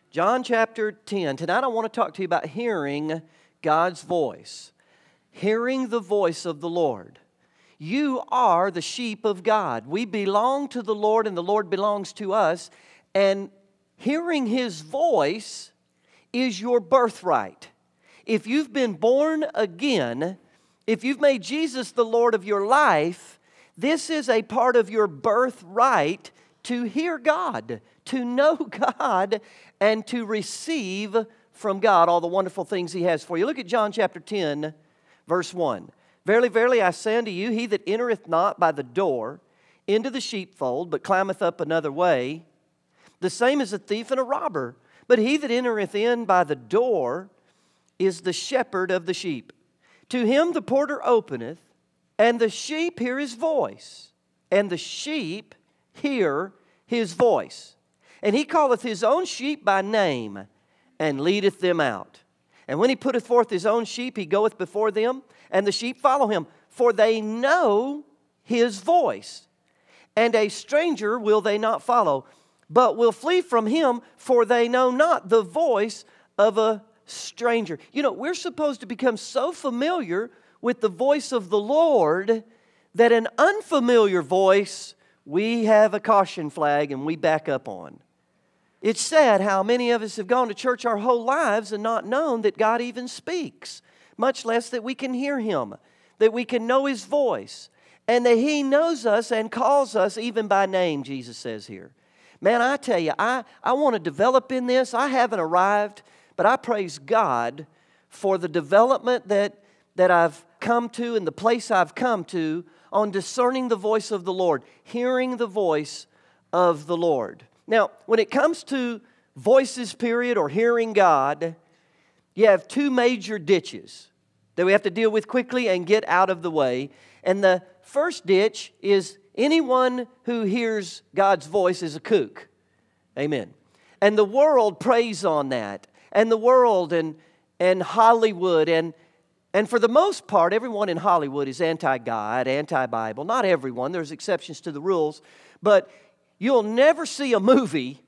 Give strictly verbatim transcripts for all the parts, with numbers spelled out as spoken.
John chapter ten. Tonight I want to talk to you about hearing God's voice. Hearing the voice of the Lord. You are the sheep of God. We belong to the Lord and the Lord belongs to us. And hearing His voice is your birthright. If you've been born again, if you've made Jesus the Lord of your life, this is a part of your birthright to hear God, to know God, and to receive from God all the wonderful things He has for you. Look at John chapter ten, verse one. Verily, verily, I say unto you, he that entereth not by the door into the sheepfold, but climbeth up another way, the same is a thief and a robber. But he that entereth in by the door is the shepherd of the sheep. To him the porter openeth, and the sheep hear his voice, and the sheep hear his voice. And he calleth his own sheep by name, and leadeth them out. And when he putteth forth his own sheep, he goeth before them, and the sheep follow him, for they know his voice. And a stranger will they not follow, but will flee from him, for they know not the voice of a stranger. You know, we're supposed to become so familiar with the voice of the Lord that an unfamiliar voice, we have a caution flag and we back up on. It's sad how many of us have gone to church our whole lives and not known that God even speaks, much less that we can hear Him, that we can know His voice, and that He knows us and calls us even by name, Jesus says here. Man, I tell you, I, I want to develop in this. I haven't arrived, but I praise God for the development that, that I've come to and the place I've come to on discerning the voice of the Lord, hearing the voice of the Lord. Now, when it comes to voices, period, or hearing God, you have two major ditches that we have to deal with quickly and get out of the way. And the first ditch is anyone who hears God's voice is a kook. Amen. And the world preys on that. And the world and, and Hollywood and And for the most part, everyone in Hollywood is anti-God, anti-Bible. Not everyone. There's exceptions to the rules. But you'll never see a movie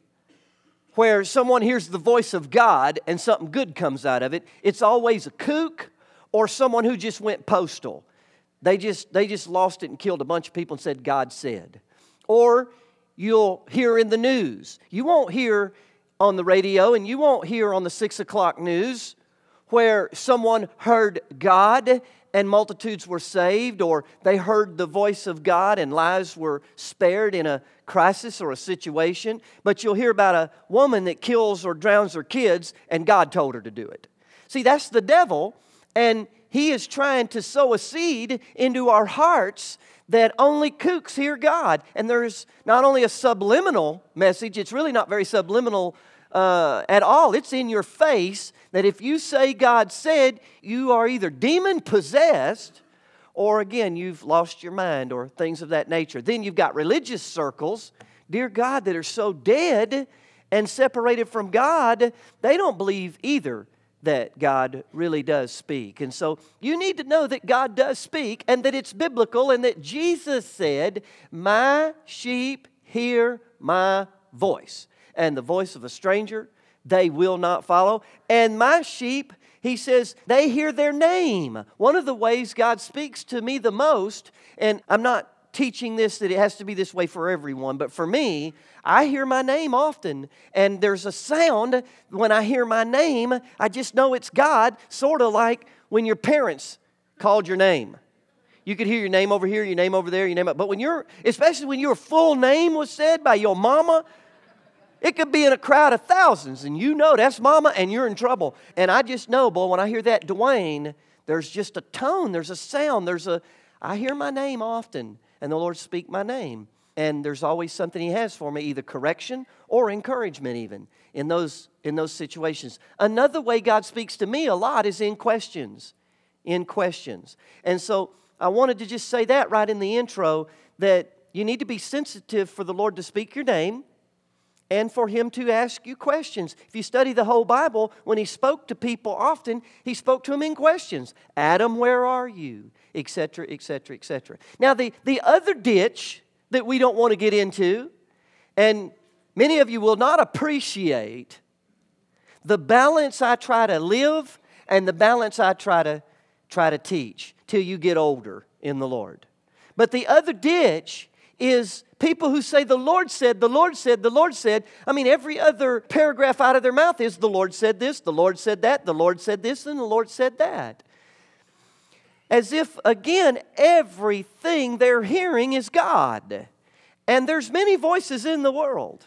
where someone hears the voice of God and something good comes out of it. It's always a kook or someone who just went postal. They just, they just lost it and killed a bunch of people and said, God said. Or you'll hear in the news. You won't hear on the radio and you won't hear on the six o'clock news where someone heard God and multitudes were saved, or they heard the voice of God and lives were spared in a crisis or a situation. But you'll hear about a woman that kills or drowns her kids and God told her to do it. See, that's the devil, and he is trying to sow a seed into our hearts that only kooks hear God. And there's not only a subliminal message, it's really not very subliminal Uh, at all. It's in your face that if you say God said, you are either demon possessed or again you've lost your mind or things of that nature. Then you've got religious circles, dear God, that are so dead and separated from God, they don't believe either that God really does speak. And so you need to know that God does speak and that it's biblical and that Jesus said, my sheep hear my voice. And the voice of a stranger they will not follow. And my sheep, He says, they hear their name. One of the ways God speaks to me the most, and I'm not teaching this that it has to be this way for everyone, but for me, I hear my name often. And there's a sound when I hear my name, I just know it's God, sort of like when your parents called your name. You could hear your name over here, your name over there, your name, but when you're, especially when your full name was said by your mama, it could be in a crowd of thousands, and you know that's mama, and you're in trouble. And I just know, boy, when I hear that Dwayne, there's just a tone, there's a sound, there's a, I hear my name often, and the Lord speak my name. And there's always something He has for me, either correction or encouragement even, in those, in those situations. Another way God speaks to me a lot is in questions, in questions. And so I wanted to just say that right in the intro, that you need to be sensitive for the Lord to speak your name, and for Him to ask you questions. If you study the whole Bible, when He spoke to people often, He spoke to them in questions. Adam, where are you? Etc., et cetera, et cetera. Now, the, the other ditch that we don't want to get into, and many of you will not appreciate The balance I try to live and the balance I try to try to teach till you get older in the Lord. But the other ditch is people who say, the Lord said, the Lord said, the Lord said. I mean, every other paragraph out of their mouth is, the Lord said this, the Lord said that, the Lord said this, and the Lord said that. As if, again, everything they're hearing is God. And there's many voices in the world.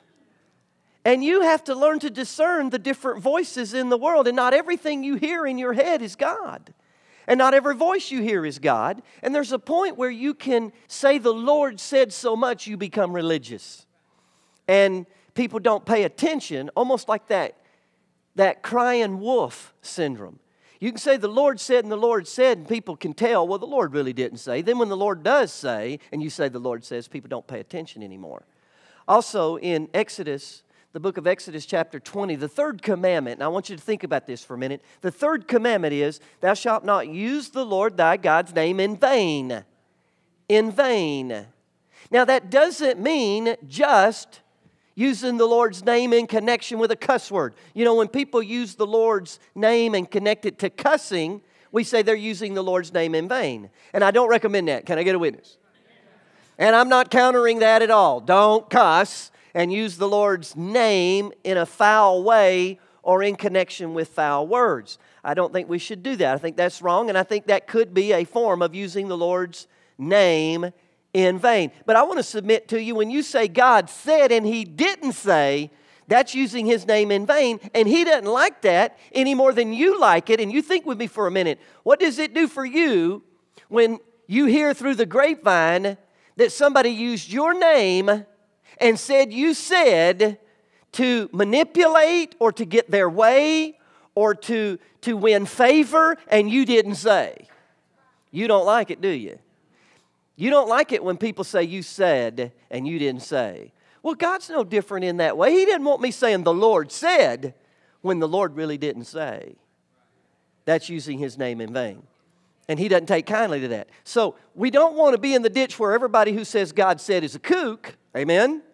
And you have to learn to discern the different voices in the world. And not everything you hear in your head is God. And not every voice you hear is God. And there's a point where you can say the Lord said so much you become religious. And people don't pay attention, almost like that, that crying wolf syndrome. You can say the Lord said and the Lord said, and people can tell, well, the Lord really didn't say. Then when the Lord does say, and you say the Lord says, people don't pay attention anymore. Also in Exodus, the book of Exodus chapter twenty, the third commandment, and I want you to think about this for a minute. The third commandment is, thou shalt not use the Lord thy God's name in vain. In vain. Now that doesn't mean just using the Lord's name in connection with a cuss word. You know, when people use the Lord's name and connect it to cussing, we say they're using the Lord's name in vain. And I don't recommend that. Can I get a witness? And I'm not countering that at all. Don't cuss and use the Lord's name in a foul way or in connection with foul words. I don't think we should do that. I think that's wrong, and I think that could be a form of using the Lord's name in vain. But I want to submit to you, when you say God said and He didn't say, that's using His name in vain, and He doesn't like that any more than you like it. And you think with me for a minute, what does it do for you when you hear through the grapevine that somebody used your name and said you said to manipulate or to get their way or to, to win favor, and you didn't say? You don't like it, do you? You don't like it when people say you said and you didn't say. Well, God's no different in that way. He didn't want me saying the Lord said when the Lord really didn't say. That's using His name in vain. And He doesn't take kindly to that. So we don't want to be in the ditch where everybody who says God said is a kook. Amen?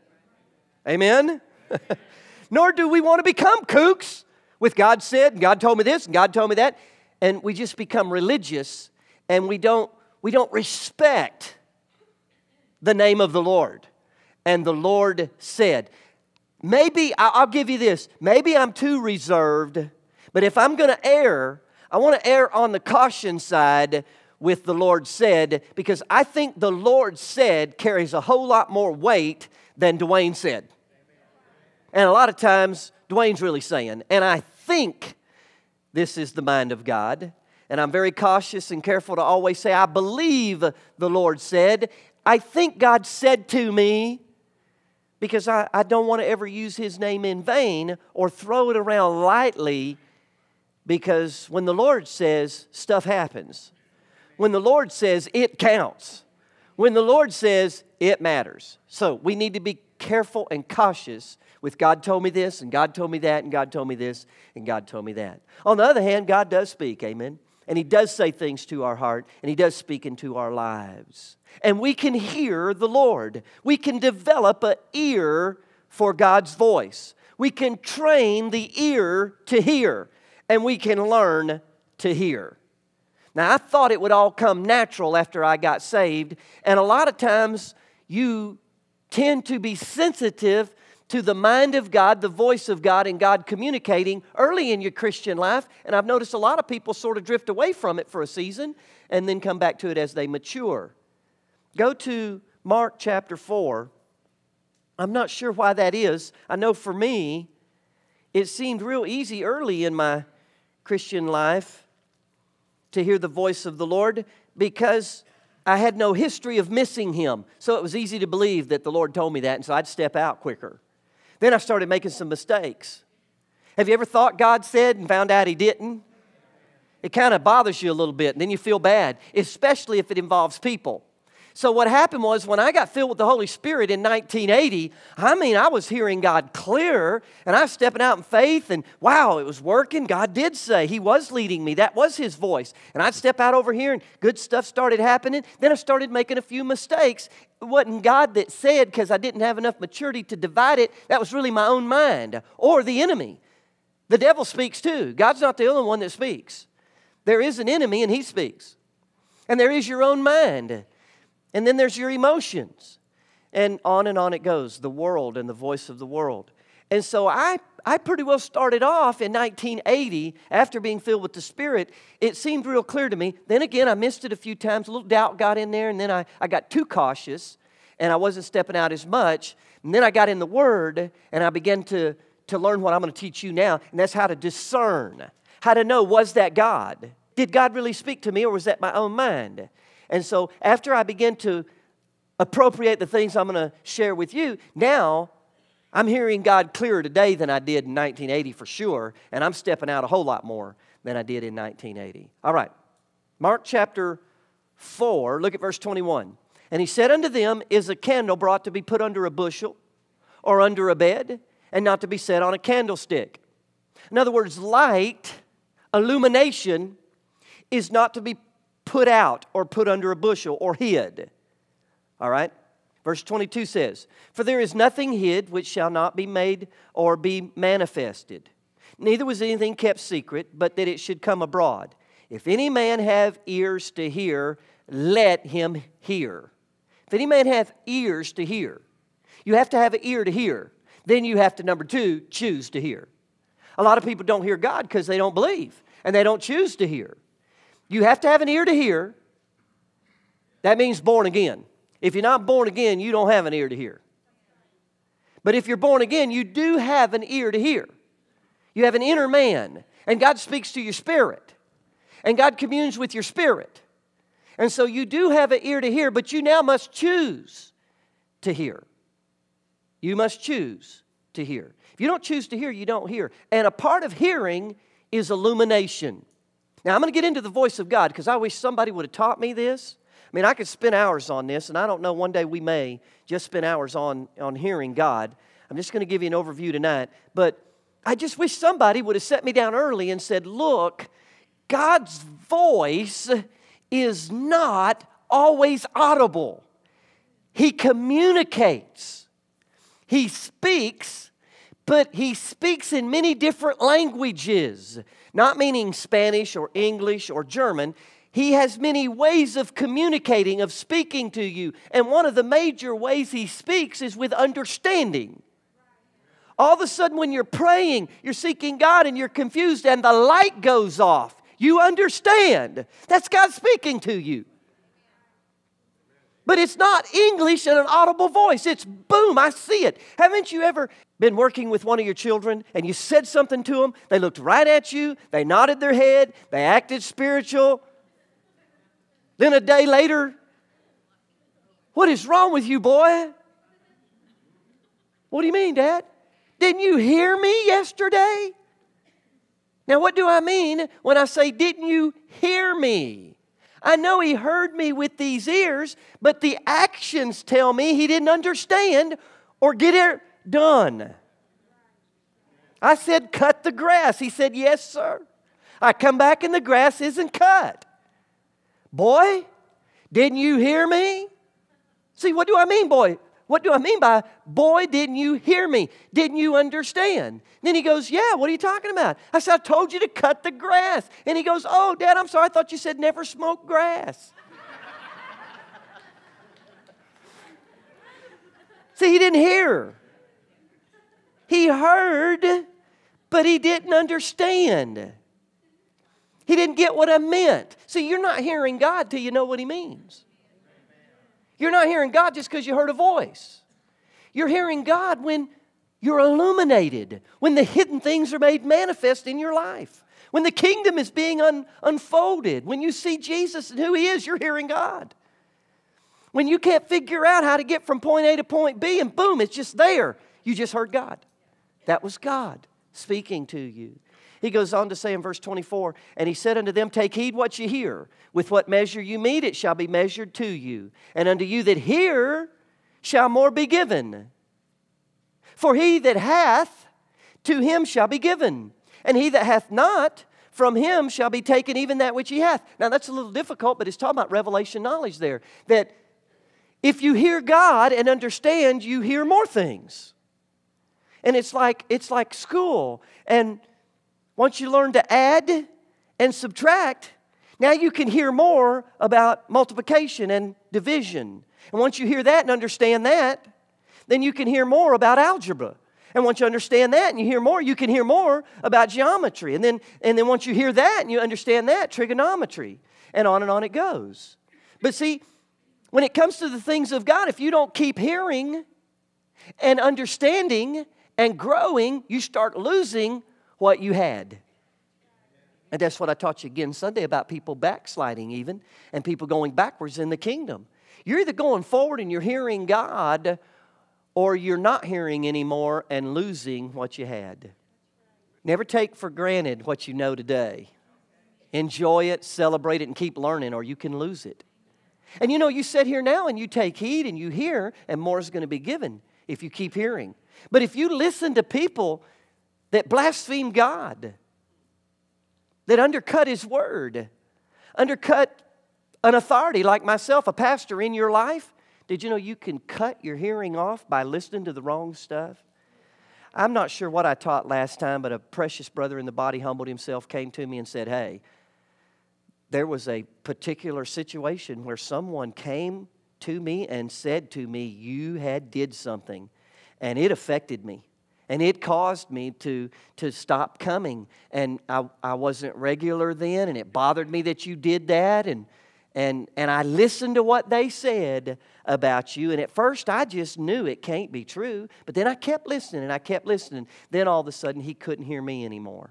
Amen? Nor do we want to become kooks with God said, and God told me this, and God told me that. And we just become religious, and we don't, we don't respect the name of the Lord. And the Lord said. Maybe, I'll give you this, maybe I'm too reserved, but if I'm going to err, I want to err on the caution side with the Lord said, because I think the Lord said carries a whole lot more weight than Dwayne said. And a lot of times, Dwayne's really saying, and I think this is the mind of God. And I'm very cautious and careful to always say, I believe the Lord said. I think God said to me, because I, I don't want to ever use His name in vain or throw it around lightly, because when the Lord says, stuff happens. When the Lord says, it counts. When the Lord says, it matters. So we need to be careful and cautious with God told me this, and God told me that, and God told me this, and God told me that. On the other hand, God does speak, amen? And He does say things to our heart, and He does speak into our lives. And we can hear the Lord. We can develop an ear for God's voice. We can train the ear to hear, and we can learn to hear. Now, I thought it would all come natural after I got saved, and a lot of times you tend to be sensitive to the mind of God, the voice of God, and God communicating early in your Christian life. And I've noticed a lot of people sort of drift away from it for a season and then come back to it as they mature. Go to Mark chapter four. I'm not sure why that is. I know for me, it seemed real easy early in my Christian life to hear the voice of the Lord because I had no history of missing Him. So it was easy to believe that the Lord told me that, and so I'd step out quicker. Then I started making some mistakes. Have you ever thought God said and found out He didn't? It kind of bothers you a little bit, and then you feel bad, especially if it involves people. So what happened was when I got filled with the Holy Spirit in nineteen eighty, I mean, I was hearing God clearer, and I was stepping out in faith, and wow, it was working. God did say He was leading me. That was His voice. And I'd step out over here, and good stuff started happening. Then I started making a few mistakes. It wasn't God that said, because I didn't have enough maturity to divide it. That was really my own mind or the enemy. The devil speaks too. God's not the only one that speaks. There is an enemy and he speaks. And there is your own mind. And then there's your emotions. And on and on it goes. The world and the voice of the world. And so I, I pretty well started off in nineteen eighty, after being filled with the Spirit. It seemed real clear to me. Then again, I missed it a few times. A little doubt got in there, and then I, I got too cautious, and I wasn't stepping out as much. And then I got in the Word, and I began to, to learn what I'm going to teach you now, and that's how to discern. How to know, was that God? Did God really speak to me, or was that my own mind? And so after I began to appropriate the things I'm going to share with you, now I'm hearing God clearer today than I did in nineteen eighty for sure, and I'm stepping out a whole lot more than I did in nineteen eighty. All right, Mark chapter four, look at verse twenty-one. And he said unto them, is a candle brought to be put under a bushel or under a bed, and not to be set on a candlestick? In other words, light, illumination, is not to be put out or put under a bushel or hid. All right? Verse twenty-two says, for there is nothing hid which shall not be made or be manifested. Neither was anything kept secret, but that it should come abroad. If any man have ears to hear, let him hear. If any man have ears to hear, you have to have an ear to hear. Then you have to, number two, choose to hear. A lot of people don't hear God because they don't believe, and they don't choose to hear. You have to have an ear to hear. That means born again. If you're not born again, you don't have an ear to hear. But if you're born again, you do have an ear to hear. You have an inner man, and God speaks to your spirit, and God communes with your spirit. And so you do have an ear to hear, but you now must choose to hear. You must choose to hear. If you don't choose to hear, you don't hear. And a part of hearing is illumination. Now, I'm going to get into the voice of God because I wish somebody would have taught me this. I mean, I could spend hours on this, and I don't know, one day we may just spend hours on, on hearing God. I'm just going to give you an overview tonight. But I just wish somebody would have set me down early and said, look, God's voice is not always audible. He communicates. He speaks, but He speaks in many different languages. Not meaning Spanish or English or German. He has many ways of communicating, of speaking to you. And one of the major ways He speaks is with understanding. All of a sudden when you're praying, you're seeking God and you're confused and the light goes off. You understand. That's God speaking to you. But it's not English in an audible voice. It's boom, I see it. Haven't you ever been working with one of your children and you said something to them? They looked right at you. They nodded their head. They acted spiritual. Then a day later, what is wrong with you, boy? What do you mean, Dad? Didn't you hear me yesterday? Now, what do I mean when I say, didn't you hear me? I know he heard me with these ears, but the actions tell me he didn't understand or get it done. I said, cut the grass. He said, yes, sir. I come back and the grass isn't cut. Boy, didn't you hear me? See, what do I mean, boy? What do I mean by, boy, didn't you hear me? Didn't you understand? Then he goes, yeah, what are you talking about? I said, I told you to cut the grass. And he goes, oh, Dad, I'm sorry. I thought you said never smoke grass. See, he didn't hear. He heard, but he didn't understand. He didn't get what I meant. See, you're not hearing God till you know what He means. You're not hearing God just because you heard a voice. You're hearing God when you're illuminated, when the hidden things are made manifest in your life, when the kingdom is being un- unfolded, when you see Jesus and who He is, you're hearing God. When you can't figure out how to get from point A to point B and boom, it's just there, you just heard God. That was God speaking to you. He goes on to say in verse twenty-four, and He said unto them, take heed what you hear. With what measure you mete, it shall be measured to you. And unto you that hear shall more be given. For he that hath, to him shall be given. And he that hath not, from him shall be taken even that which he hath. Now that's a little difficult, but it's talking about revelation knowledge there. That if you hear God and understand, you hear more things. And it's like, it's like school. And Once you learn to add and subtract, now you can hear more about multiplication and division. And once you hear that and understand that, then you can hear more about algebra. And once you understand that and you hear more, you can hear more about geometry. And then, and then once you hear that and you understand that, trigonometry. And on and on it goes. But see, when it comes to the things of God, if you don't keep hearing and understanding and growing, you start losing what you had. And that's what I taught you again Sunday about people backsliding even and people going backwards in the kingdom. You're either going forward and you're hearing God, or you're not hearing anymore and losing what you had. Never take for granted what you know today. Enjoy it, celebrate it, and keep learning, or you can lose it. And you know, you sit here now and you take heed and you hear, and more is going to be given if you keep hearing. But if you listen to people that blaspheme God, that undercut His Word, undercut an authority like myself, a pastor in your life, did you know you can cut your hearing off by listening to the wrong stuff? I'm not sure what I taught last time, but a precious brother in the body humbled himself, came to me and said, hey, there was a particular situation where someone came to me and said to me, you had did something, and it affected me. And it caused me to, to stop coming. And I, I wasn't regular then, and it bothered me that you did that. And, and, and I listened to what they said about you. And at first, I just knew it can't be true. But then I kept listening, and I kept listening. Then all of a sudden, he couldn't hear me anymore.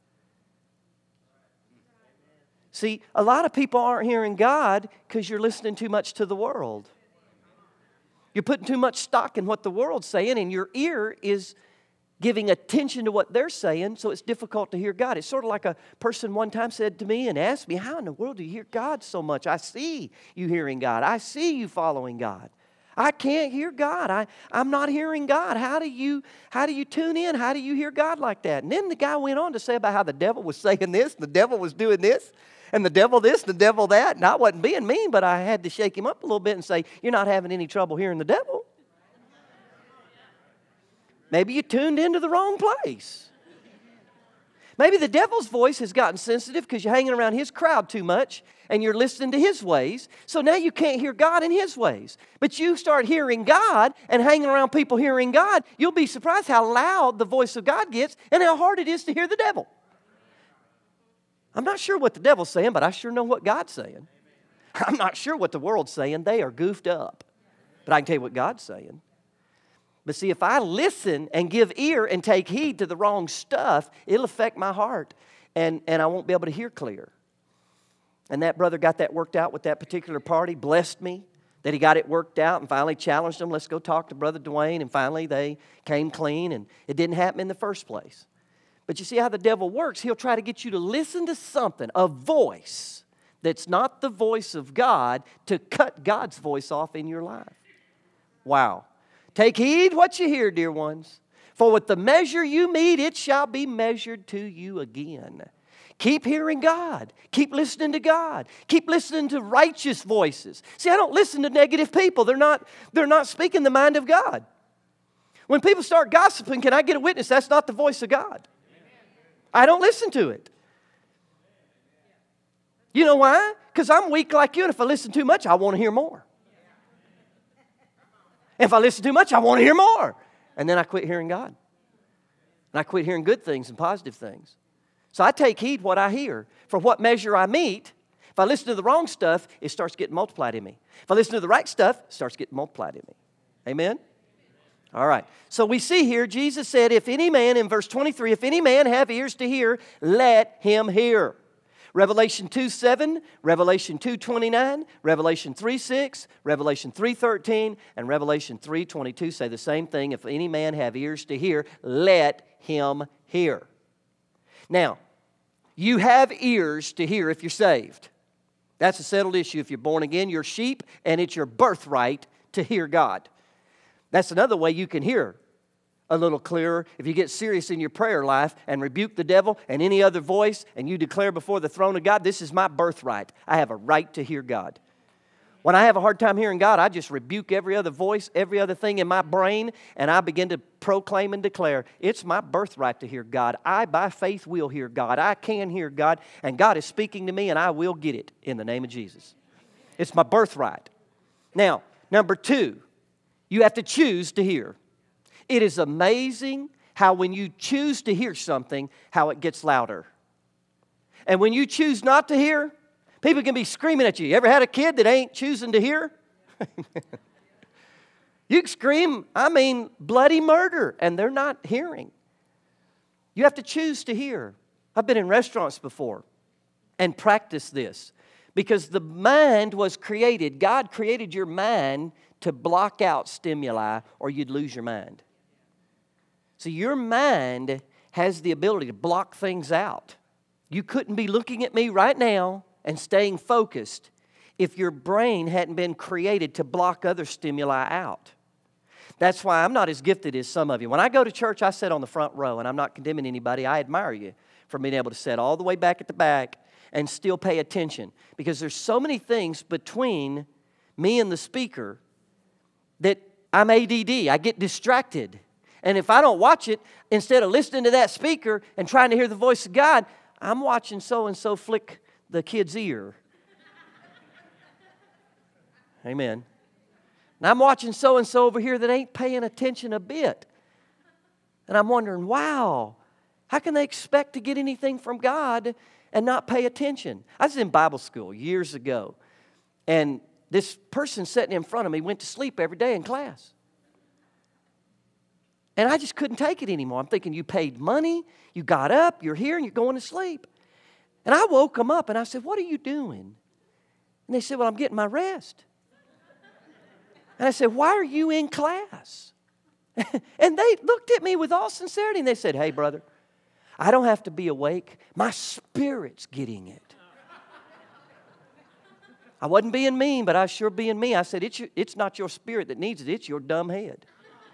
See, a lot of people aren't hearing God because you're listening too much to the world. You're putting too much stock in what the world's saying, and your ear is giving attention to what they're saying, so it's difficult to hear God. It's sort of like a person one time said to me and asked me, how in the world do you hear God so much? I see you hearing God. I see you following God. I can't hear God. I, I'm not hearing God. How do you, how do you tune in? How do you hear God like that? And then the guy went on to say about how the devil was saying this, and the devil was doing this, and the devil this, and the devil that. And I wasn't being mean, but I had to shake him up a little bit and say, you're not having any trouble hearing the devil. Maybe you tuned into the wrong place. Maybe the devil's voice has gotten sensitive because you're hanging around his crowd too much and you're listening to his ways. So now you can't hear God in his ways. But you start hearing God and hanging around people hearing God, you'll be surprised how loud the voice of God gets and how hard it is to hear the devil. I'm not sure what the devil's saying, but I sure know what God's saying. I'm not sure what the world's saying. They are goofed up. But I can tell you what God's saying. But see, if I listen and give ear and take heed to the wrong stuff, it'll affect my heart, and, and I won't be able to hear clear. And that brother got that worked out with that particular party, blessed me that he got it worked out, and finally challenged them, let's go talk to Brother Dwayne, and finally they came clean, and it didn't happen in the first place. But you see how the devil works. He'll try to get you to listen to something, a voice that's not the voice of God, to cut God's voice off in your life. Wow. Take heed what you hear, dear ones. For with the measure you meet, it shall be measured to you again. Keep hearing God. Keep listening to God. Keep listening to righteous voices. See, I don't listen to negative people. They're not, they're not speaking the mind of God. When people start gossiping, can I get a witness? That's not the voice of God. I don't listen to it. You know why? Because I'm weak like you, and if I listen too much, I want to hear more. If I listen too much, I want to hear more. And then I quit hearing God. And I quit hearing good things and positive things. So I take heed what I hear. For what measure I meet, if I listen to the wrong stuff, it starts getting multiplied in me. If I listen to the right stuff, it starts getting multiplied in me. Amen? All right. So we see here, Jesus said, if any man, in verse twenty-three, if any man have ears to hear, let him hear. Revelation two seven, Revelation two twenty-nine, Revelation three six, Revelation three thirteen, and Revelation three twenty-two say the same thing. If any man have ears to hear, let him hear. Now, you have ears to hear if you're saved. That's a settled issue. If you're born again, you're sheep, and it's your birthright to hear God. That's another way you can hear a little clearer. If you get serious in your prayer life and rebuke the devil and any other voice, and you declare before the throne of God, this is my birthright. I have a right to hear God. When I have a hard time hearing God, I just rebuke every other voice, every other thing in my brain, and I begin to proclaim and declare, it's my birthright to hear God. I, by faith, will hear God. I can hear God, and God is speaking to me, and I will get it in the name of Jesus. It's my birthright. Now, number two, you have to choose to hear. It is amazing how when you choose to hear something, how it gets louder. And when you choose not to hear, people can be screaming at you. You ever had a kid that ain't choosing to hear? You can scream, I mean, bloody murder, and they're not hearing. You have to choose to hear. I've been in restaurants before and practiced this because the mind was created. God created your mind to block out stimuli or you'd lose your mind. So your mind has the ability to block things out. You couldn't be looking at me right now and staying focused if your brain hadn't been created to block other stimuli out. That's why I'm not as gifted as some of you. When I go to church, I sit on the front row, and I'm not condemning anybody. I admire you for being able to sit all the way back at the back and still pay attention, because there's so many things between me and the speaker that I'm A D D. I get distracted. And if I don't watch it, instead of listening to that speaker and trying to hear the voice of God, I'm watching so-and-so flick the kid's ear. Amen. And I'm watching so-and-so over here that ain't paying attention a bit. And I'm wondering, wow, how can they expect to get anything from God and not pay attention? I was in Bible school years ago, and this person sitting in front of me went to sleep every day in class. And I just couldn't take it anymore. I'm thinking, you paid money, you got up, you're here, and you're going to sleep. And I woke them up, and I said, what are you doing? And they said, well, I'm getting my rest. And I said, why are you in class? And they looked at me with all sincerity, and they said, hey, brother, I don't have to be awake. My spirit's getting it. I wasn't being mean, but I was sure being me. I said, it's, your, it's not your spirit that needs it. It's your dumb head.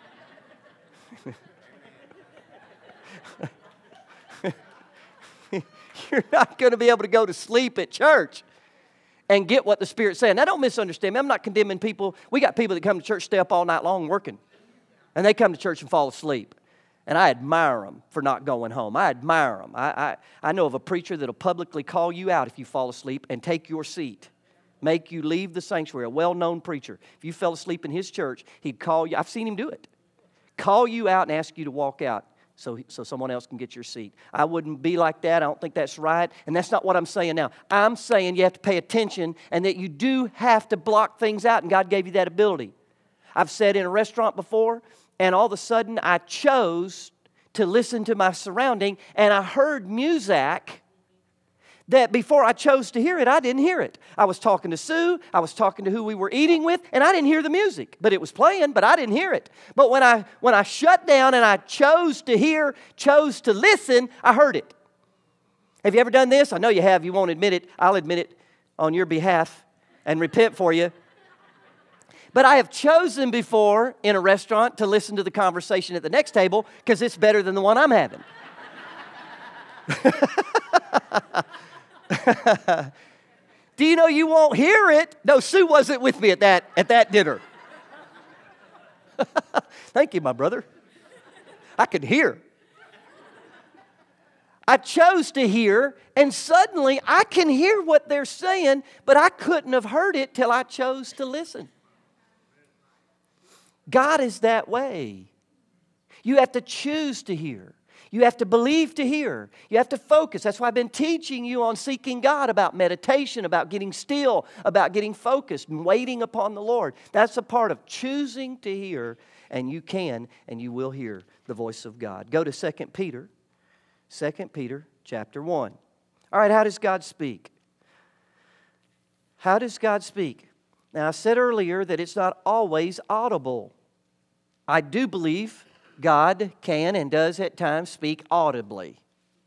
You're not going to be able to go to sleep at church and get what the Spirit's saying. Now, don't misunderstand me. I'm not condemning people. We got people that come to church, stay up all night long working, and they come to church and fall asleep. And I admire them for not going home. I admire them. I, I, I know of a preacher that will publicly call you out if you fall asleep and take your seat, make you leave the sanctuary, a well-known preacher. If you fell asleep in his church, he'd call you. I've seen him do it. Call you out and ask you to walk out so, so someone else can get your seat. I wouldn't be like that. I don't think that's right. And that's not what I'm saying now. I'm saying you have to pay attention and that you do have to block things out, and God gave you that ability. I've sat in a restaurant before, and all of a sudden I chose to listen to my surrounding, and I heard music that before I chose to hear it, I didn't hear it. I was talking to Sue, I was talking to who we were eating with, and I didn't hear the music. But it was playing, but I didn't hear it. But when I when I shut down and I chose to hear, chose to listen, I heard it. Have you ever done this? I know you have. You won't admit it. I'll admit it on your behalf and repent for you. But I have chosen before in a restaurant to listen to the conversation at the next table because it's better than the one I'm having. Do you know you won't hear it? No, Sue wasn't with me at that at that dinner. Thank you, my brother. I could hear. I chose to hear, and suddenly I can hear what they're saying, but I couldn't have heard it till I chose to listen. God is that way. You have to choose to hear. You have to believe to hear. You have to focus. That's why I've been teaching you on seeking God, about meditation, about getting still, about getting focused and waiting upon the Lord. That's a part of choosing to hear, and you can and you will hear the voice of God. Go to Second Peter, Second Peter chapter one. All right, how does God speak? How does God speak? Now, I said earlier that it's not always audible. I do believe God can and does at times speak audibly.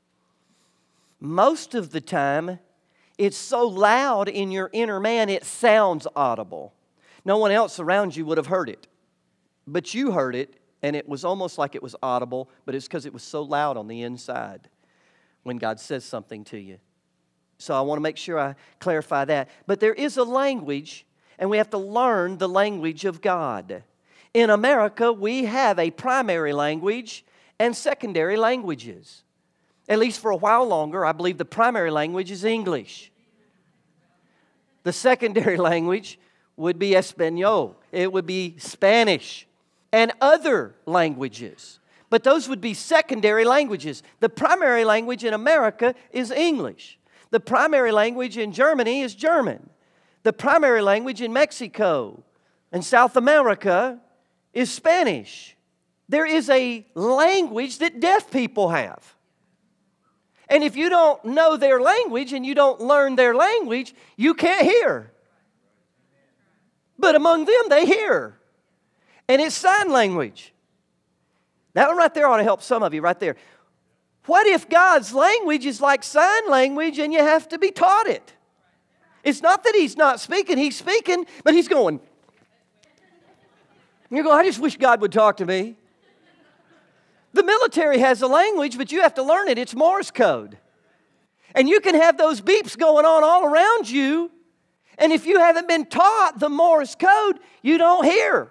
Most of the time, it's so loud in your inner man, it sounds audible. No one else around you would have heard it. But you heard it, and it was almost like it was audible, but it's because it was so loud on the inside when God says something to you. So I want to make sure I clarify that. But there is a language, and we have to learn the language of God. In America, we have a primary language and secondary languages. At least for a while longer, I believe the primary language is English. The secondary language would be Espanol. It would be Spanish and other languages. But those would be secondary languages. The primary language in America is English. The primary language in Germany is German. The primary language in Mexico and South America is Spanish. There is a language that deaf people have. And if you don't know their language and you don't learn their language, you can't hear. But among them, they hear. And it's sign language. That one right there ought to help some of you right there. What if God's language is like sign language and you have to be taught it? It's not that He's not speaking. He's speaking, but He's going. You're going, I just wish God would talk to me. The military has a language, but you have to learn it. It's Morse code. And you can have those beeps going on all around you, and if you haven't been taught the Morse code, you don't hear.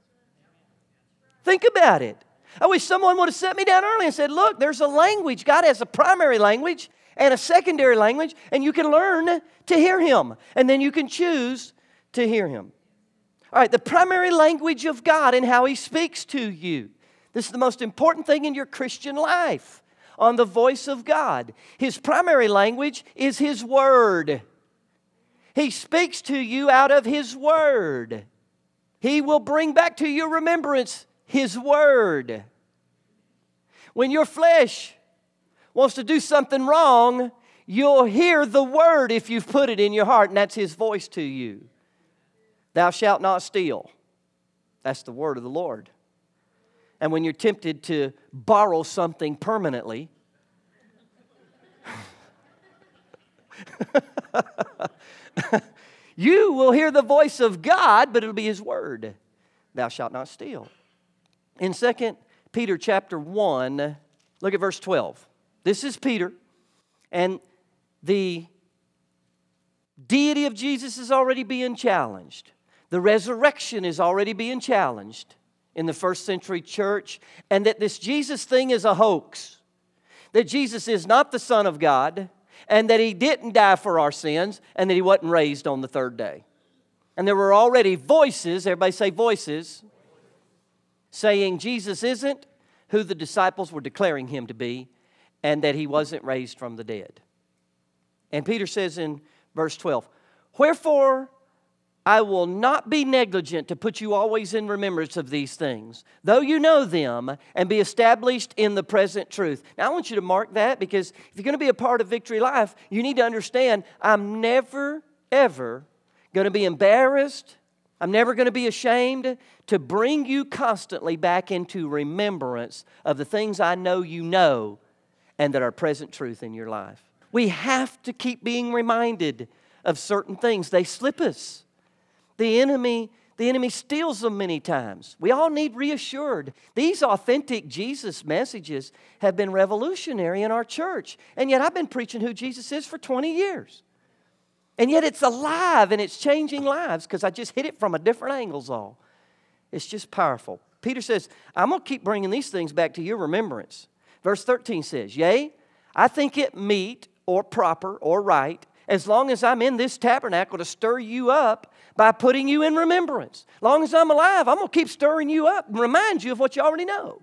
Think about it. I wish someone would have set me down early and said, look, there's a language. God has a primary language and a secondary language, and you can learn to hear Him. And then you can choose to hear Him. All right, the primary language of God and how He speaks to you. This is the most important thing in your Christian life, on the voice of God. His primary language is His Word. He speaks to you out of His Word. He will bring back to your remembrance His Word. When your flesh wants to do something wrong, you'll hear the Word if you've put it in your heart, and that's His voice to you. Thou shalt not steal. That's the Word of the Lord. And when you're tempted to borrow something permanently, you will hear the voice of God, but it'll be His Word. Thou shalt not steal. In Second Peter chapter one, look at verse twelve. This is Peter, and the deity of Jesus is already being challenged. The resurrection is already being challenged in the first century church, and that this Jesus thing is a hoax. That Jesus is not the Son of God, and that He didn't die for our sins, and that He wasn't raised on the third day. And there were already voices, everybody say voices, saying Jesus isn't who the disciples were declaring Him to be, and that He wasn't raised from the dead. And Peter says in verse twelve, wherefore I will not be negligent to put you always in remembrance of these things, though you know them, and be established in the present truth. Now, I want you to mark that, because if you're going to be a part of Victory Life, you need to understand I'm never, ever going to be embarrassed. I'm never going to be ashamed to bring you constantly back into remembrance of the things I know you know and that are present truth in your life. We have to keep being reminded of certain things. They slip us. The enemy, the enemy steals them many times. We all need reassured. These authentic Jesus messages have been revolutionary in our church. And yet I've been preaching who Jesus is for twenty years. And yet it's alive and it's changing lives because I just hit it from a different angles all. It's just powerful. Peter says, I'm going to keep bringing these things back to your remembrance. Verse thirteen says, yea, I think it meet or proper or right, as long as I'm in this tabernacle, to stir you up by putting you in remembrance. As long as I'm alive, I'm going to keep stirring you up and remind you of what you already know.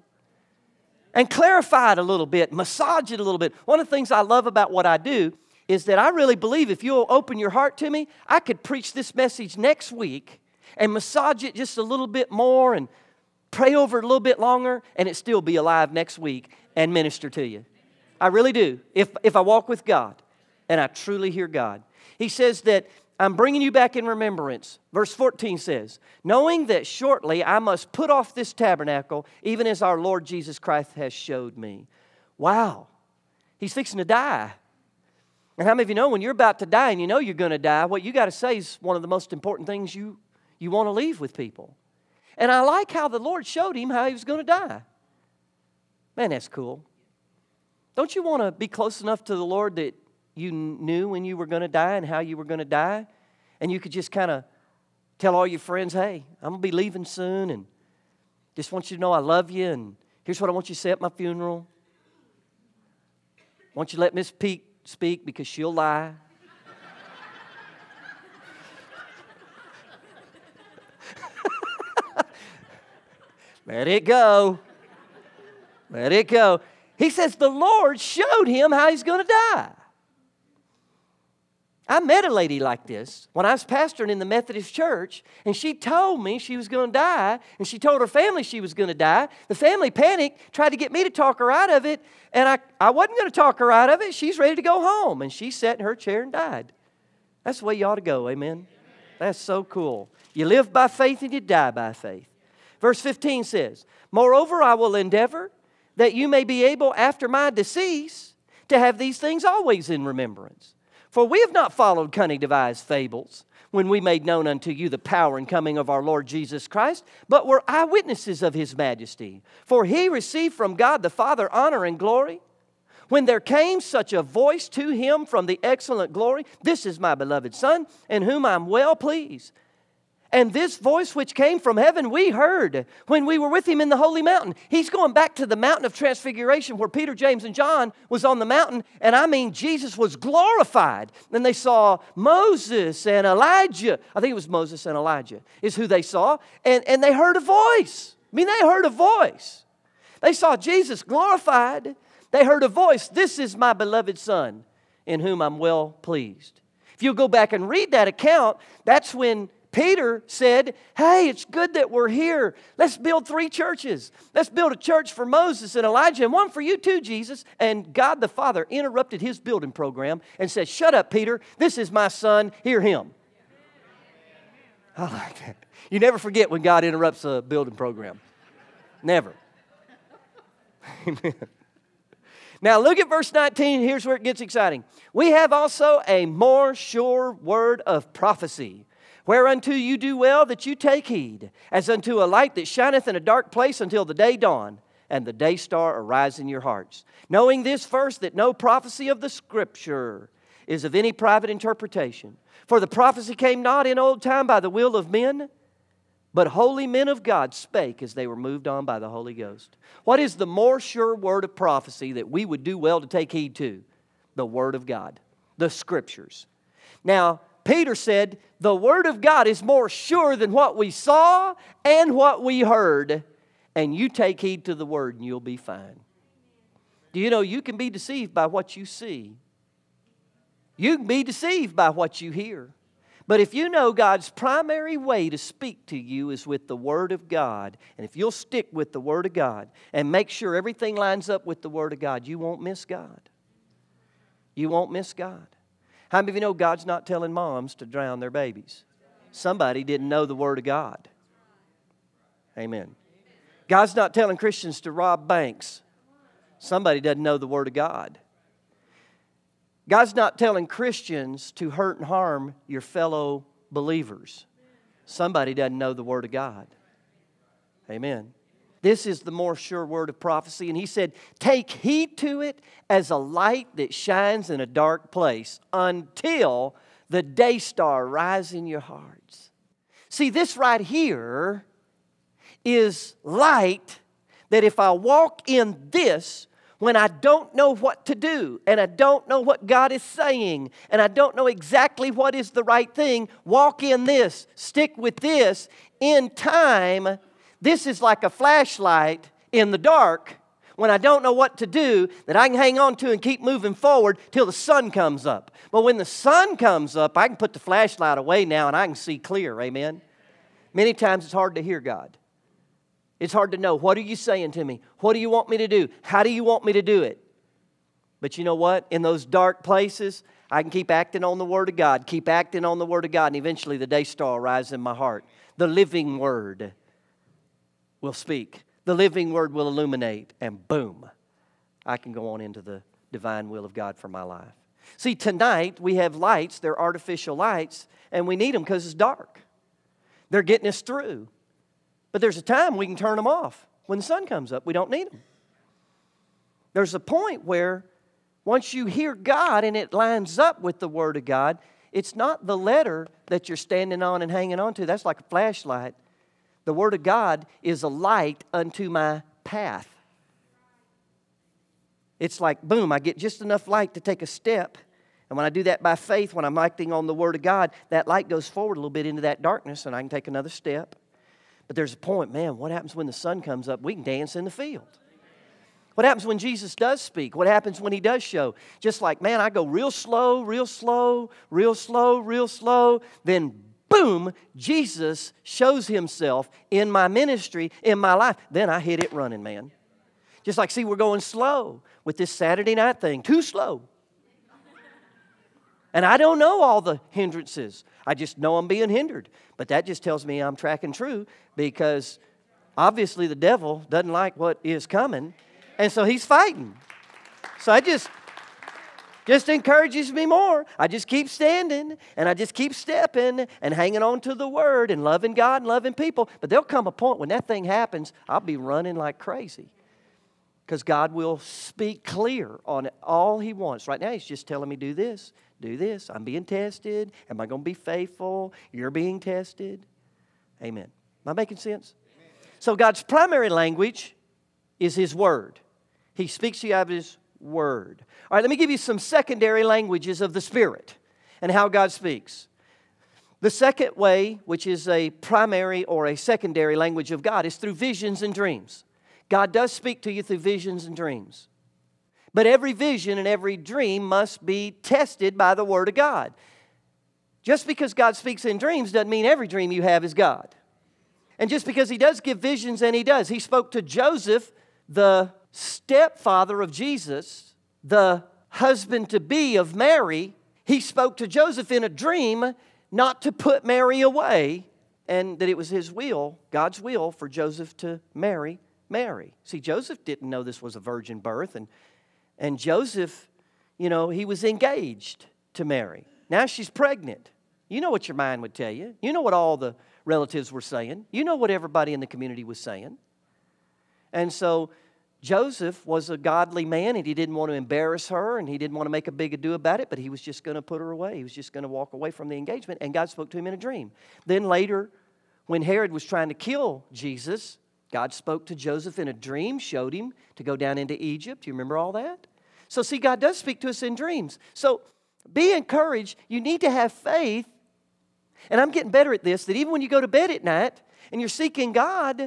And clarify it a little bit, massage it a little bit. One of the things I love about what I do is that I really believe if you'll open your heart to me, I could preach this message next week and massage it just a little bit more and pray over it a little bit longer, and it still be alive next week and minister to you. I really do, if, if I walk with God and I truly hear God. He says that I'm bringing you back in remembrance. Verse fourteen says, knowing that shortly I must put off this tabernacle, even as our Lord Jesus Christ has showed me. Wow. He's fixing to die. And how many of you know when you're about to die and you know you're going to die, what you got to say is one of the most important things you, you want to leave with people. And I like how the Lord showed him how he was going to die. Man, that's cool. Don't you want to be close enough to the Lord that you knew when you were going to die and how you were going to die? And you could just kind of Tell all your friends, hey, I'm going to be leaving soon, and just want you to know I love you, and here's what I want you to say at my funeral. I want you to let Miss Peak speak because she'll lie. Let it go. Let it go. He says the Lord showed him how he's going to die. I met a lady like this when I was pastoring in the Methodist church, and she told me she was going to die, and she told her family she was going to die. The family panicked, tried to get me to talk her out of it, and I, I wasn't going to talk her out of it. She's ready to go home, and she sat in her chair and died. That's the way you ought to go, amen? That's so cool. You live by faith and you die by faith. Verse fifteen says, moreover, I will endeavor that you may be able after my decease to have these things always in remembrance. For we have not followed cunning devised fables when we made known unto you the power and coming of our Lord Jesus Christ, but were eyewitnesses of his majesty. For he received from God the Father honor and glory. When there came such a voice to him from the excellent glory, this is my beloved Son, in whom I am well pleased. And this voice which came from heaven we heard when we were with him in the holy mountain. He's going back to the mountain of transfiguration where Peter, James, and John was on the mountain. And I mean, Jesus was glorified. And they saw Moses and Elijah. I think it was Moses and Elijah is who they saw. And, and they heard a voice. I mean, they heard a voice. They saw Jesus glorified. They heard a voice. This is my beloved Son in whom I'm well pleased. If you'll go back and read that account, that's when Peter said, hey, it's good that we're here. Let's build three churches. Let's build a church for Moses and Elijah and one for you too, Jesus. And God the Father interrupted his building program and said, shut up, Peter. This is my Son. Hear him. I like that. You never forget when God interrupts a building program. Never. Amen. Now look at verse nineteen. Here's where it gets exciting. We have also a more sure word of prophecy, whereunto you do well that you take heed, as unto a light that shineth in a dark place until the day dawn, and the day star arise in your hearts. Knowing this first, that no prophecy of the Scripture is of any private interpretation. For the prophecy came not in old time by the will of men, but holy men of God spake as they were moved on by the Holy Ghost. What is the more sure word of prophecy that we would do well to take heed to? The Word of God, the Scriptures. Now, Peter said, the Word of God is more sure than what we saw and what we heard. And you take heed to the Word and you'll be fine. Do you know you can be deceived by what you see? You can be deceived by what you hear. But if you know God's primary way to speak to you is with the Word of God, and if you'll stick with the Word of God and make sure everything lines up with the Word of God, you won't miss God. You won't miss God. How many of you know God's not telling moms to drown their babies? Somebody didn't know the Word of God. Amen. God's not telling Christians to rob banks. Somebody doesn't know the Word of God. God's not telling Christians to hurt and harm your fellow believers. Somebody doesn't know the Word of God. Amen. This is the more sure word of prophecy. And he said, take heed to it as a light that shines in a dark place until the day star rise in your hearts. See, this right here is light that if I walk in this, when I don't know what to do, and I don't know what God is saying, and I don't know exactly what is the right thing, walk in this, stick with this. In time, this is like a flashlight in the dark when I don't know what to do that I can hang on to and keep moving forward till the sun comes up. But when the sun comes up, I can put the flashlight away now and I can see clear, amen? Many times it's hard to hear God. It's hard to know, what are you saying to me? What do you want me to do? How do you want me to do it? But you know what? In those dark places, I can keep acting on the Word of God, keep acting on the Word of God, and eventually the day star will rise in my heart. The living Word will speak. The living Word will illuminate, and boom, I can go on into the divine will of God for my life. See, tonight we have lights. They're artificial lights, and we need them because it's dark. They're getting us through. But there's a time we can turn them off. When the sun comes up, we don't need them. There's a point where once you hear God and it lines up with the Word of God, It's not the letter that you're standing on and hanging on to. That's like a flashlight. The Word of God is a light unto my path. It's like, boom, I get just enough light to take a step. And when I do that by faith, when I'm acting on the Word of God, that light goes forward a little bit into that darkness and I can take another step. But there's a point, man, what happens when the sun comes up? We can dance in the field. What happens when Jesus does speak? What happens when He does show? Just like, man, I go real slow, real slow, real slow, real slow. Then, boom, Jesus shows Himself in my ministry, in my life. Then I hit it running, man. Just like, see, we're going slow with this Saturday night thing. Too slow. And I don't know all the hindrances. I just know I'm being hindered. But that just tells me I'm tracking true because obviously the devil doesn't like what is coming. And so he's fighting. So I just, just encourages me more. I just keep standing and I just keep stepping and hanging on to the Word and loving God and loving people. But there'll come a point when that thing happens, I'll be running like crazy. Because God will speak clear on all He wants. Right now He's just telling me, do this, do this. I'm being tested. Am I going to be faithful? You're being tested. Amen. Am I making sense? Amen. So God's primary language is His Word. He speaks to you out of His Word. All right, let me give you some secondary languages of the Spirit and how God speaks. The second way, which is a primary or a secondary language of God, is through visions and dreams. God does speak to you through visions and dreams. But every vision and every dream must be tested by the Word of God. Just because God speaks in dreams doesn't mean every dream you have is God. And just because He does give visions, and He does. He spoke to Joseph, the stepfather of Jesus, the husband-to-be of Mary. He spoke to Joseph in a dream not to put Mary away, and that it was his will, God's will, for Joseph to marry Mary. See, Joseph didn't know this was a virgin birth, and, and Joseph, you know, he was engaged to Mary. Now she's pregnant. You know what your mind would tell you. You know what all the relatives were saying. You know what everybody in the community was saying. And so Joseph was a godly man, and he didn't want to embarrass her, and he didn't want to make a big ado about it, but he was just going to put her away. He was just going to walk away from the engagement, and God spoke to him in a dream. Then later, when Herod was trying to kill Jesus, God spoke to Joseph in a dream, showed him to go down into Egypt. You remember all that? So see, God does speak to us in dreams. So be encouraged. You need to have faith. And I'm getting better at this, that even when you go to bed at night and you're seeking God,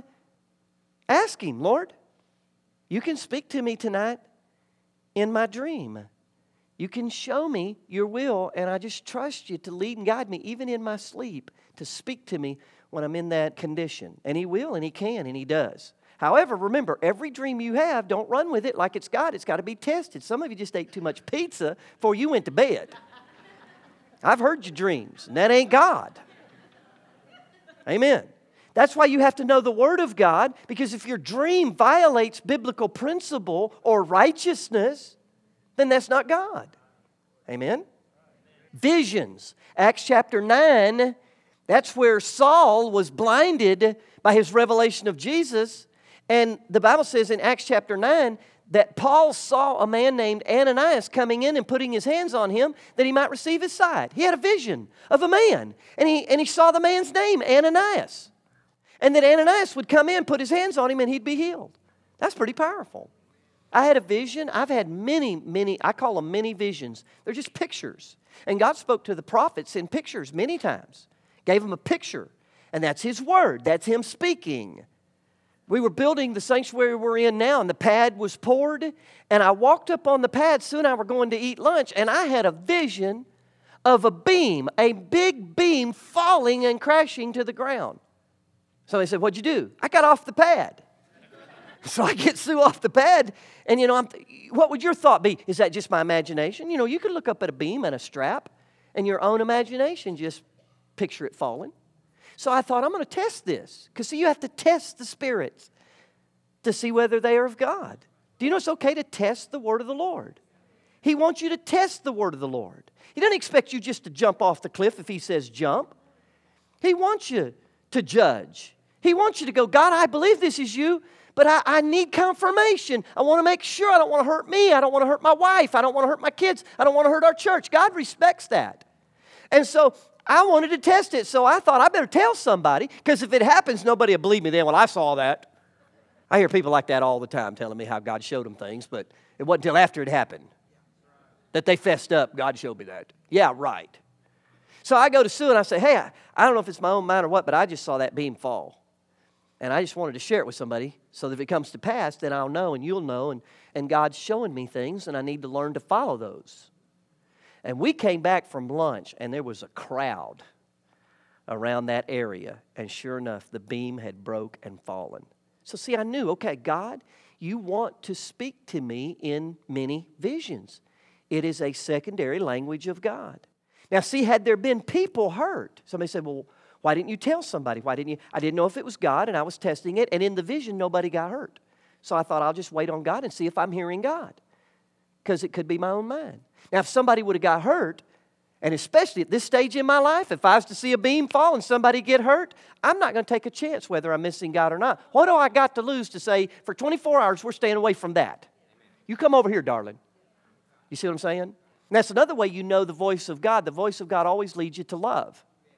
ask Him, Lord, you can speak to me tonight in my dream. You can show me your will, and I just trust you to lead and guide me, even in my sleep, to speak to me when I'm in that condition. And He will, and He can, and He does. However, remember, every dream you have, don't run with it like it's God. It's got to be tested. Some of you just ate too much pizza before you went to bed. I've heard your dreams, and that ain't God. Amen. That's why you have to know the Word of God, because if your dream violates biblical principle or righteousness, then that's not God. Amen. Visions. Acts chapter nine, that's where Saul was blinded by his revelation of Jesus. And the Bible says in Acts chapter nine that Paul saw a man named Ananias coming in and putting his hands on him that he might receive his sight. He had a vision of a man, and he, and he saw the man's name, Ananias. And that Ananias would come in, put his hands on him, and he'd be healed. That's pretty powerful. I had a vision. I've had many, many, I call them many visions. They're just pictures. And God spoke to the prophets in pictures many times. Gave them a picture. And that's His Word. That's Him speaking. We were building the sanctuary we're in now, and the pad was poured. And I walked up on the pad. Sue and I were going to eat lunch, and I had a vision of a beam, a big beam falling and crashing to the ground. Somebody said, "What'd you do?" I got off the pad. So I get Sue off the pad, and you know, I'm th- what would your thought be? Is that just my imagination? You know, you could look up at a beam and a strap, and your own imagination just picture it falling. So I thought, I'm going to test this. Because see, you have to test the spirits to see whether they are of God. Do you know it's okay to test the word of the Lord? He wants you to test the word of the Lord. He doesn't expect you just to jump off the cliff if He says jump. He wants you to judge. He wants you to go, God, I believe this is you, but I, I need confirmation. I want to make sure. I don't want to hurt me. I don't want to hurt my wife. I don't want to hurt my kids. I don't want to hurt our church. God respects that. And so I wanted to test it. So I thought I better tell somebody, because if it happens, nobody will believe me then. Well, I saw that. I hear people like that all the time telling me how God showed them things, but it wasn't until after it happened that they fessed up, God showed me that. Yeah, right. So I go to Sue and I say, hey, I, I don't know if it's my own mind or what, but I just saw that beam fall. And I just wanted to share it with somebody so that if it comes to pass, then I'll know and you'll know. And, and God's showing me things and I need to learn to follow those. And we came back from lunch and there was a crowd around that area. And sure enough, the beam had broke and fallen. So see, I knew, okay, God, you want to speak to me in many visions. It is a secondary language of God. Now see, had there been people hurt, somebody said, well, why didn't you tell somebody? Why didn't you? I didn't know if it was God, and I was testing it, and in the vision, nobody got hurt. So I thought, I'll just wait on God and see if I'm hearing God, because it could be my own mind. Now, if somebody would have got hurt, and especially at this stage in my life, if I was to see a beam fall and somebody get hurt, I'm not going to take a chance whether I'm missing God or not. What do I got to lose to say, for twenty-four hours, we're staying away from that? You come over here, darling. You see what I'm saying? And that's another way you know the voice of God. The voice of God always leads you to love.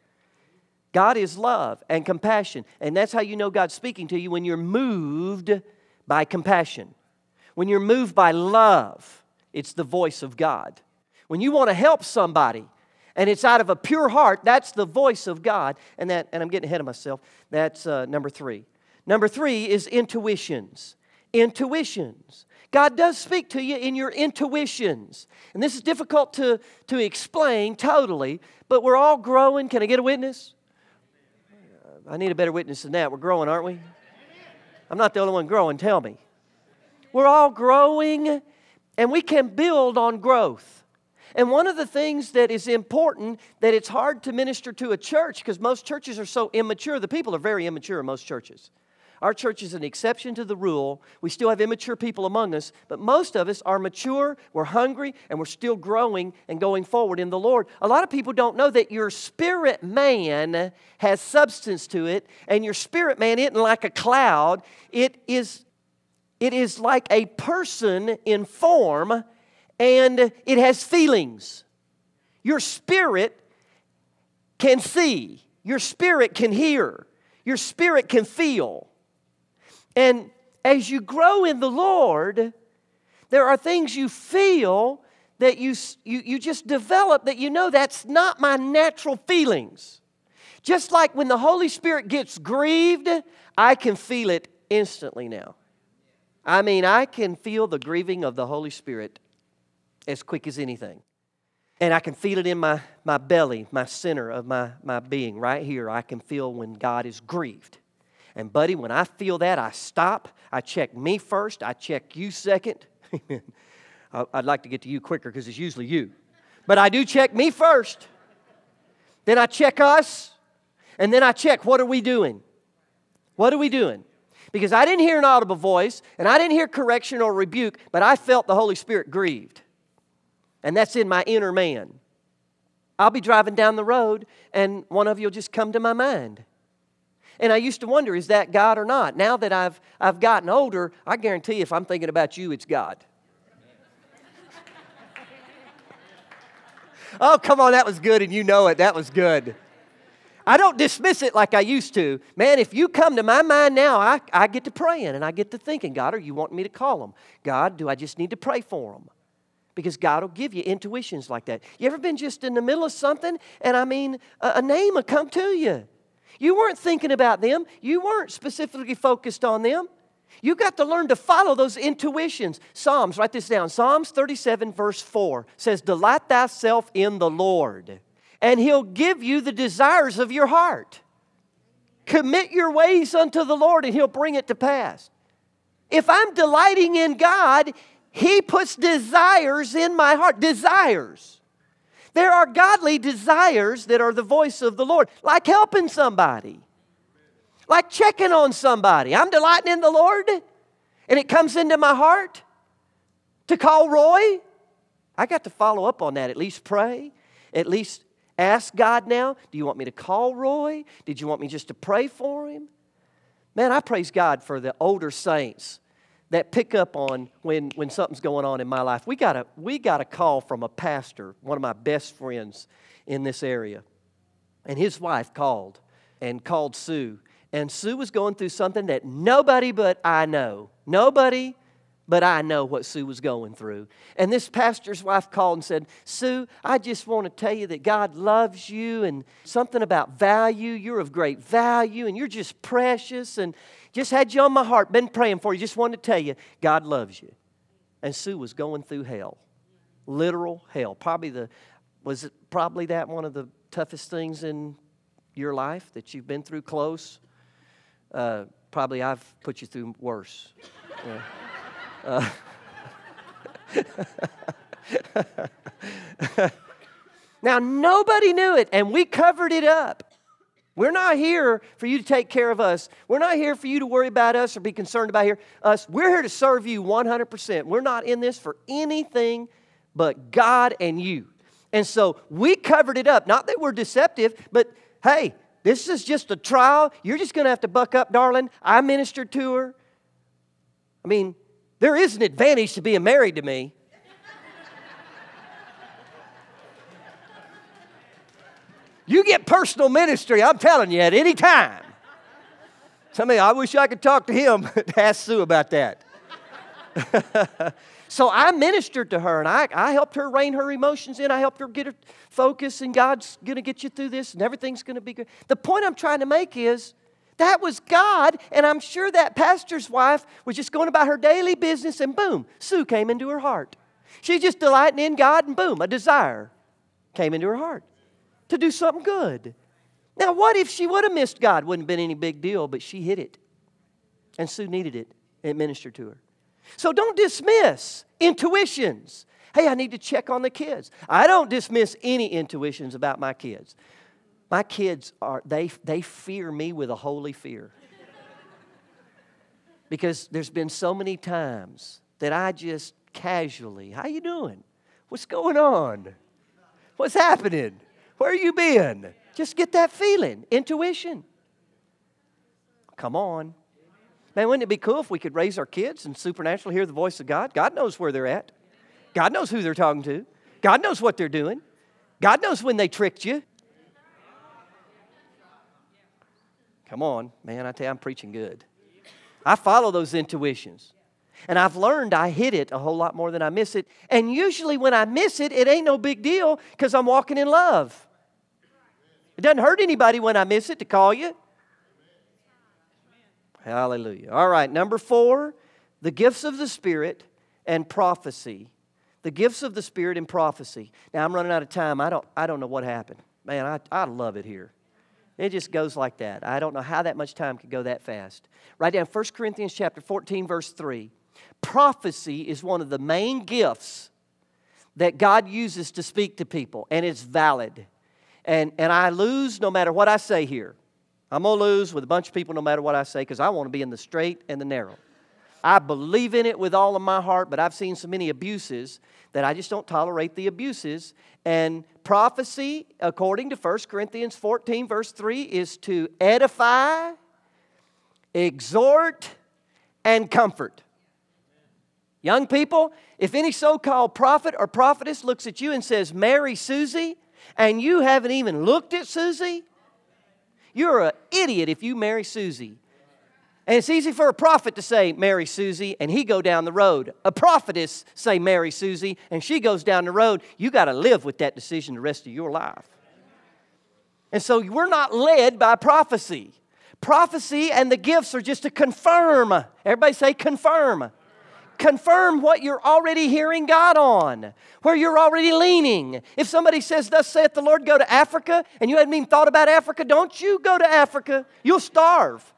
God is love and compassion. And that's how you know God's speaking to you, when you're moved by compassion. When you're moved by love, it's the voice of God. When you want to help somebody and it's out of a pure heart, that's the voice of God. And that, and I'm getting ahead of myself. That's uh, number three. Number three is intuitions. Intuitions. God does speak to you in your intuitions. And this is difficult to, to explain totally, but we're all growing. Can I get a witness? I need a better witness than that. We're growing, aren't we? I'm not the only one growing. Tell me. We're all growing, and we can build on growth. And one of the things that is important, that it's hard to minister to a church, because most churches are so immature. The people are very immature in most churches. Our church is an exception to the rule. We still have immature people among us, but most of us are mature, we're hungry, and we're still growing and going forward in the Lord. A lot of people don't know that your spirit man has substance to it, and your spirit man isn't like a cloud. It is, it is like a person in form, and it has feelings. Your spirit can see. Your spirit can hear. Your spirit can feel. And as you grow in the Lord, there are things you feel that you, you, you just develop that you know that's not my natural feelings. Just like when the Holy Spirit gets grieved, I can feel it instantly now. I mean, I can feel the grieving of the Holy Spirit as quick as anything. And I can feel it in my, my belly, my center of my, my being. Right here, I can feel when God is grieved. And buddy, when I feel that, I stop. I check me first. I check you second. I'd like to get to you quicker because it's usually you. But I do check me first. Then I check us. And then I check, what are we doing? What are we doing? Because I didn't hear an audible voice, and I didn't hear correction or rebuke, but I felt the Holy Spirit grieved. And that's in my inner man. I'll be driving down the road, and one of you will just come to my mind. And I used to wonder, is that God or not? Now that I've, I've gotten older, I guarantee if I'm thinking about you, it's God. Oh, come on, that was good, and you know it. That was good. I don't dismiss it like I used to. Man, if you come to my mind now, I, I get to praying, and I get to thinking, God, are you wanting me to call them? God, do I just need to pray for them? Because God will give you intuitions like that. You ever been just in the middle of something, and I mean, a, a name will come to you. You weren't thinking about them. You weren't specifically focused on them. You got to learn to follow those intuitions. Psalms, write this down. Psalms thirty-seven verse four says, delight thyself in the Lord, and He'll give you the desires of your heart. Commit your ways unto the Lord, and He'll bring it to pass. If I'm delighting in God, He puts desires in my heart. Desires. There are godly desires that are the voice of the Lord, like helping somebody, like checking on somebody. I'm delighting in the Lord, and it comes into my heart to call Roy. I got to follow up on that, at least pray, at least ask God now, do you want me to call Roy? Did you want me just to pray for him? Man, I praise God for the older saints that pick up on when, when something's going on in my life. We got a we got a call from a pastor, one of my best friends in this area. And his wife called and called Sue. And Sue was going through something that nobody but I know. Nobody but I know what Sue was going through. And this pastor's wife called and said, Sue, I just want to tell you that God loves you and something about value. You're of great value and you're just precious and just had you on my heart, been praying for you. Just wanted to tell you, God loves you. And Sue was going through hell. Literal hell. Probably the, was it probably that one of the toughest things in your life that you've been through close? Uh, probably I've put you through worse. Yeah. Uh, now, nobody knew it, and we covered it up. We're not here for you to take care of us. We're not here for you to worry about us or be concerned about here, us. We're here to serve you one hundred percent. We're not in this for anything but God and you. And so we covered it up. Not that we're deceptive, but hey, this is just a trial. You're just going to have to buck up, darling. I ministered to her. I mean, there is an advantage to being married to me. You get personal ministry, I'm telling you, at any time. Somebody, I wish I could talk to him. Ask Sue about that. So I ministered to her, and I, I helped her rein her emotions in. I helped her get her focus, and God's going to get you through this, and everything's going to be good. The point I'm trying to make is that was God, and I'm sure that pastor's wife was just going about her daily business, and boom, Sue came into her heart. She's just delighting in God, and boom, a desire came into her heart to do something good. Now, what if she would have missed God? Wouldn't have been any big deal, but she hit it. And Sue needed it, and it ministered to her. So don't dismiss intuitions. Hey, I need to check on the kids. I don't dismiss any intuitions about my kids. My kids, are they, they fear me with a holy fear. Because there's been so many times that I just casually, how you doing? What's going on? What's happening? Where you been? Just get that feeling, intuition. Come on. Man, wouldn't it be cool if we could raise our kids and supernaturally hear the voice of God? God knows where they're at. God knows who they're talking to. God knows what they're doing. God knows when they tricked you. Come on, man, I tell you, I'm preaching good. I follow those intuitions. And I've learned I hit it a whole lot more than I miss it. And usually when I miss it, it ain't no big deal because I'm walking in love. It doesn't hurt anybody when I miss it to call you. Hallelujah. All right, number four, the gifts of the Spirit and prophecy. The gifts of the Spirit and prophecy. Now, I'm running out of time. I don't, I don't know what happened. Man, I, I love it here. It just goes like that. I don't know how that much time could go that fast. Write down First Corinthians chapter fourteen, verse three. Prophecy is one of the main gifts that God uses to speak to people, and it's valid. And, and I lose no matter what I say here. I'm going to lose with a bunch of people no matter what I say because I want to be in the straight and the narrow. I believe in it with all of my heart, but I've seen so many abuses that I just don't tolerate the abuses. And prophecy, according to First Corinthians fourteen, verse three, is to edify, exhort, and comfort. Young people, if any so-called prophet or prophetess looks at you and says, marry Susie, and you haven't even looked at Susie, you're an idiot if you marry Susie. And it's easy for a prophet to say, marry Susie, and he go down the road. A prophetess say, marry Susie, and she goes down the road. You got to live with that decision the rest of your life. And so we're not led by prophecy. Prophecy and the gifts are just to confirm. Everybody say confirm. Confirm what you're already hearing God on, where you're already leaning. If somebody says, thus saith the Lord, go to Africa, and you haven't even thought about Africa, don't you go to Africa. You'll starve.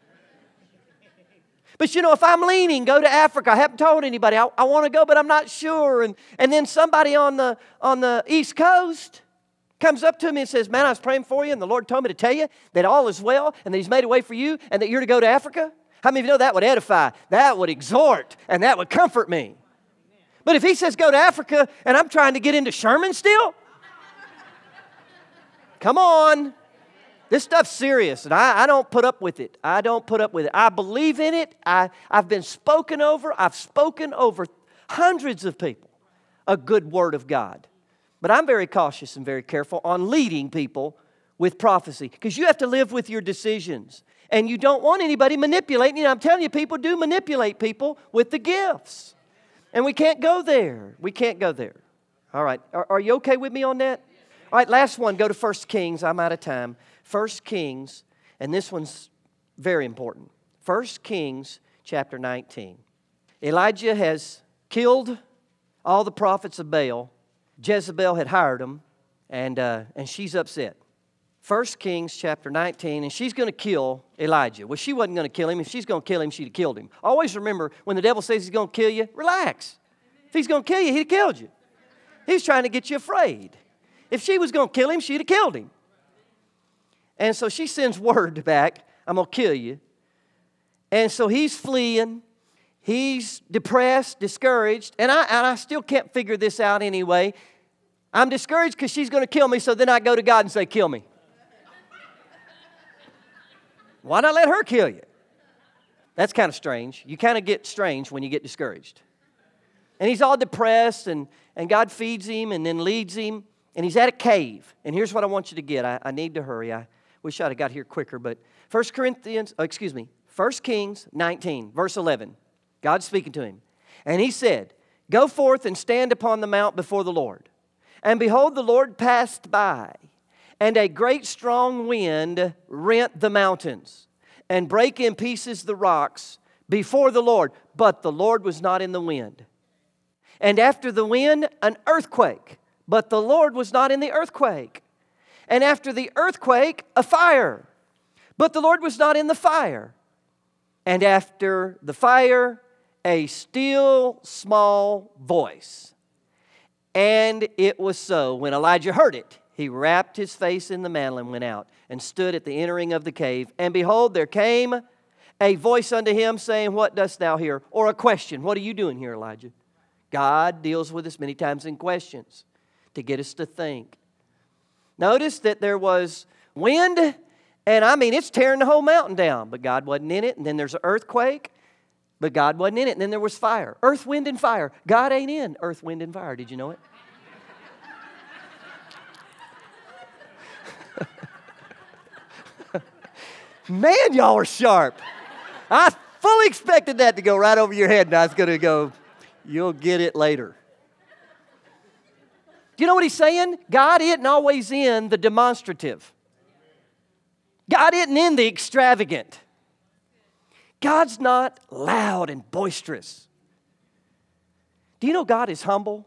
But you know, if I'm leaning, go to Africa. I haven't told anybody. I, I want to go, but I'm not sure. And, and then somebody on the, on the East Coast comes up to me and says, man, I was praying for you, and the Lord told me to tell you that all is well, and that He's made a way for you, and that you're to go to Africa. How many of you know that would edify, that would exhort, and that would comfort me? But if He says go to Africa, and I'm trying to get into Sherman still? Come on. This stuff's serious, and I, I don't put up with it. I don't put up with it. I believe in it. I, I've been spoken over. I've spoken over hundreds of people a good word of God. But I'm very cautious and very careful on leading people with prophecy, because you have to live with your decisions. And you don't want anybody manipulating you. I'm telling you, people do manipulate people with the gifts. And we can't go there. We can't go there. All right. Are, are you okay with me on that? All right, last one. Go to First Kings. I'm out of time. First Kings, and this one's very important. First Kings chapter nineteen. Elijah has killed all the prophets of Baal. Jezebel had hired them, and, uh, and she's upset. First Kings chapter nineteen, and she's going to kill Elijah. Well, she wasn't going to kill him. If she's going to kill him, she'd have killed him. Always remember, when the devil says he's going to kill you, relax. If he's going to kill you, he'd have killed you. He's trying to get you afraid. If she was going to kill him, she'd have killed him. And so she sends word back, I'm going to kill you. And so he's fleeing. He's depressed, discouraged. And I, and I still can't figure this out anyway. I'm discouraged because she's going to kill me, so then I go to God and say, kill me. Why not let her kill you? That's kind of strange. You kind of get strange when you get discouraged. And he's all depressed, and, and God feeds him and then leads him. And he's at a cave. And here's what I want you to get. I, I need to hurry. I wish I'd have got here quicker. But First Corinthians, oh, excuse me, First Kings nineteen, verse eleven. God's speaking to him. And he said, go forth and stand upon the mount before the Lord. And behold, the Lord passed by, and a great strong wind rent the mountains, and brake in pieces the rocks before the Lord. But the Lord was not in the wind. And after the wind, an earthquake. But the Lord was not in the earthquake. And after the earthquake, a fire. But the Lord was not in the fire. And after the fire, a still small voice. And it was so. When Elijah heard it, he wrapped his face in the mantle and went out and stood at the entering of the cave. And behold, there came a voice unto him saying, what dost thou here? Or a question. What are you doing here, Elijah? God deals with us many times in questions to get us to think. Notice that there was wind, and I mean, it's tearing the whole mountain down, but God wasn't in it. And then there's an earthquake, but God wasn't in it. And then there was fire. Earth, wind, and fire. God ain't in earth, wind, and fire. Did you know it? Man, y'all are sharp. I fully expected that to go right over your head, and I was going to go, you'll get it later. Do you know what he's saying? God isn't always in the demonstrative. God isn't in the extravagant. God's not loud and boisterous. Do you know God is humble?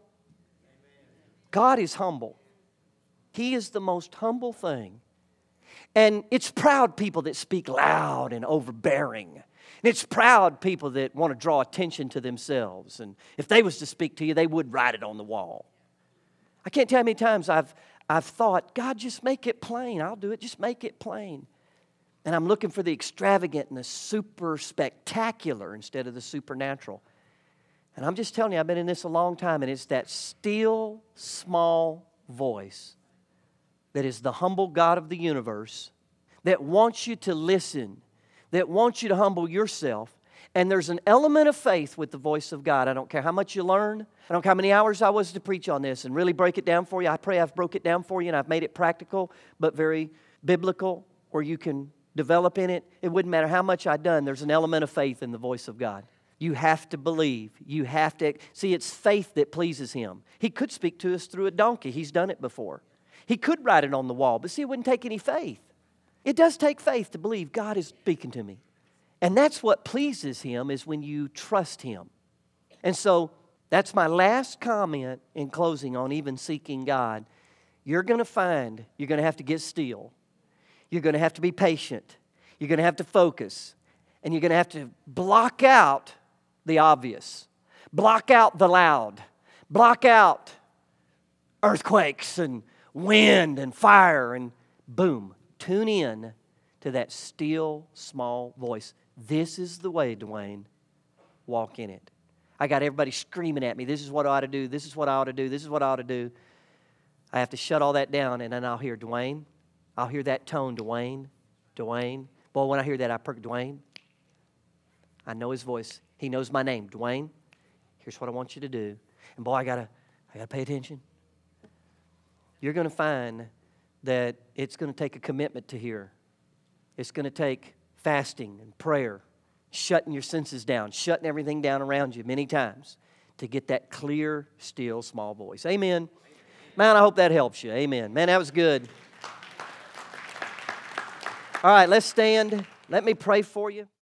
God is humble. He is the most humble thing. And it's proud people that speak loud and overbearing. And it's proud people that want to draw attention to themselves. And if they was to speak to you, they would write it on the wall. I can't tell you how many times I've, I've thought, God, just make it plain. I'll do it. Just make it plain. And I'm looking for the extravagant and the super spectacular instead of the supernatural. And I'm just telling you, I've been in this a long time, and it's that still, small voice that is the humble God of the universe that wants you to listen, that wants you to humble yourself. And there's an element of faith with the voice of God. I don't care how much you learn. I don't care how many hours I was to preach on this and really break it down for you. I pray I've broke it down for you and I've made it practical but very biblical where you can develop in it. It wouldn't matter how much I've done. There's an element of faith in the voice of God. You have to believe. You have to. See, it's faith that pleases Him. He could speak to us through a donkey. He's done it before. He could write it on the wall. But see, it wouldn't take any faith. It does take faith to believe God is speaking to me. And that's what pleases Him, is when you trust Him. And so that's my last comment in closing on even seeking God. You're going to find you're going to have to get still. You're going to have to be patient. You're going to have to focus. And you're going to have to block out the obvious. Block out the loud. Block out earthquakes and wind and fire, and boom, tune in to that still, small voice. This is the way, Dwayne. Walk in it. I got everybody screaming at me, this is what I ought to do, this is what I ought to do, this is what I ought to do. I have to shut all that down, and then I'll hear, Dwayne, I'll hear that tone, Dwayne, Dwayne. Boy, when I hear that, I perk, Dwayne. I know his voice. He knows my name, Dwayne. Here's what I want you to do. And boy, I gotta, I gotta pay attention. You're going to find that it's going to take a commitment to hear. It's going to take fasting and prayer, shutting your senses down, shutting everything down around you many times to get that clear, still, small voice. Amen. Man, I hope that helps you. Amen. Man, that was good. All right, let's stand. Let me pray for you.